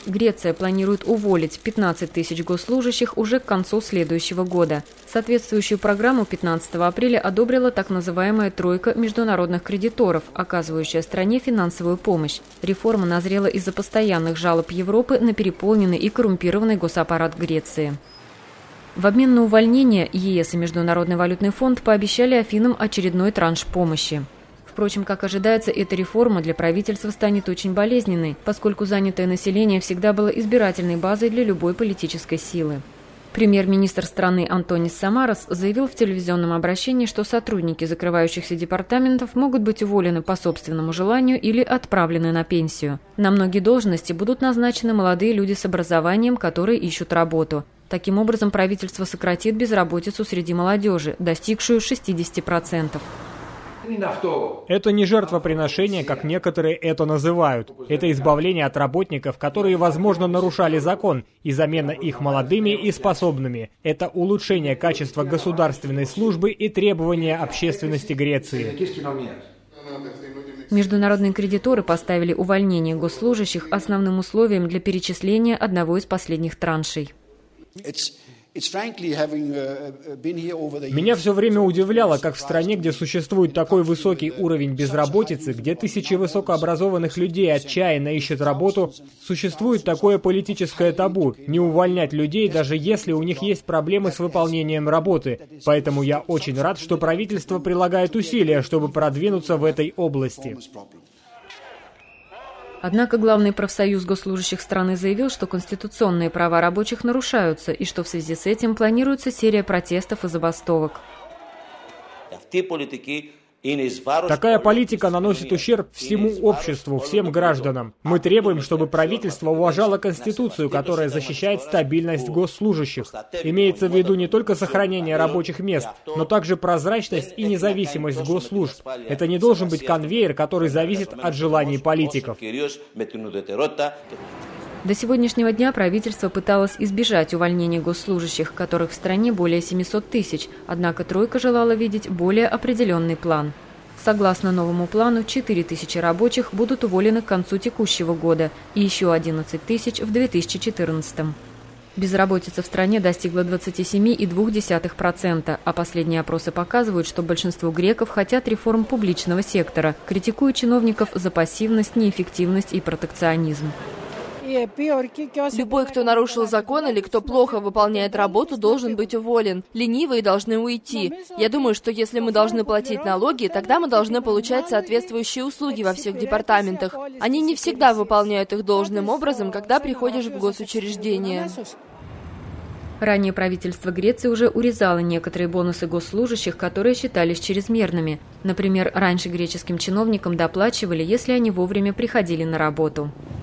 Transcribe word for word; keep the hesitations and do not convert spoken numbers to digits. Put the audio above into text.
Греция планирует уволить пятнадцать тысяч госслужащих уже к концу следующего года. Соответствующую программу пятнадцатого апреля одобрила так называемая «тройка международных кредиторов», оказывающая стране финансовую помощь. Реформа назрела из-за постоянных жалоб Европы на переполненный и коррумпированный госаппарат Греции. В обмен на увольнение ЕС и Международный валютный фонд пообещали Афинам очередной транш помощи. Впрочем, как ожидается, эта реформа для правительства станет очень болезненной, поскольку занятое население всегда было избирательной базой для любой политической силы. Премьер-министр страны Антонис Самарас заявил в телевизионном обращении, что сотрудники закрывающихся департаментов могут быть уволены по собственному желанию или отправлены на пенсию. На многие должности будут назначены молодые люди с образованием, которые ищут работу. Таким образом, правительство сократит безработицу среди молодежи, достигшую шестидесяти процентов. Это не жертвоприношение, как некоторые это называют. Это избавление от работников, которые, возможно, нарушали закон, и замена их молодыми и способными. Это улучшение качества государственной службы и требования общественности Греции. Международные кредиторы поставили увольнение госслужащих основным условием для перечисления одного из последних траншей. Меня все время удивляло, как в стране, где существует такой высокий уровень безработицы, где тысячи высокообразованных людей отчаянно ищут работу, существует такое политическое табу – не увольнять людей, даже если у них есть проблемы с выполнением работы. Поэтому я очень рад, что правительство прилагает усилия, чтобы продвинуться в этой области. Однако главный профсоюз госслужащих страны заявил, что конституционные права рабочих нарушаются и что в связи с этим планируется серия протестов и забастовок. Такая политика наносит ущерб всему обществу, всем гражданам. Мы требуем, чтобы правительство уважало Конституцию, которая защищает стабильность госслужащих. Имеется в виду не только сохранение рабочих мест, но также прозрачность и независимость госслужб. Это не должен быть конвейер, который зависит от желаний политиков. До сегодняшнего дня правительство пыталось избежать увольнения госслужащих, которых в стране более семисот тысяч, однако тройка желала видеть более определенный план. Согласно новому плану, четыре тысячи рабочих будут уволены к концу текущего года и еще одиннадцать тысяч в две тысячи четырнадцатом. Безработица в стране достигла двадцати семи и двух десятых процента, а последние опросы показывают, что большинство греков хотят реформ публичного сектора, критикуя чиновников за пассивность, неэффективность и протекционизм. Любой, кто нарушил закон или кто плохо выполняет работу, должен быть уволен. Ленивые должны уйти. Я думаю, что если мы должны платить налоги, тогда мы должны получать соответствующие услуги во всех департаментах. Они не всегда выполняют их должным образом, когда приходишь в госучреждение. Ранее правительство Греции уже урезало некоторые бонусы госслужащих, которые считались чрезмерными. Например, раньше греческим чиновникам доплачивали, если они вовремя приходили на работу.